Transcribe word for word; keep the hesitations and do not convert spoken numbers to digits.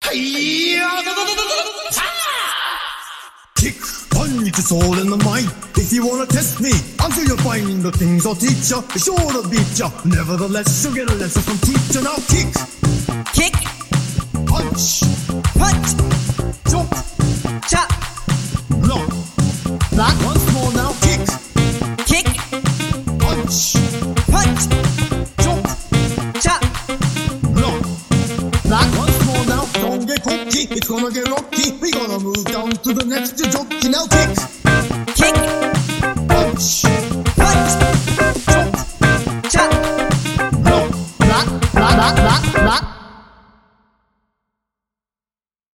Kick, punch your soul in the mind. If you wanna test me, until you find the things I'll teach ya, be sure to beat ya. Nevertheless, you'll get a lesson from teacher. Now kick, kick, punch, punch, jump, chop, block, block. Once more now. Kick, kick, punch, punch, jump, chop, block, block. Once more now. Don't get cocky, it's gonna get rocky. We gonna move down to the next joke.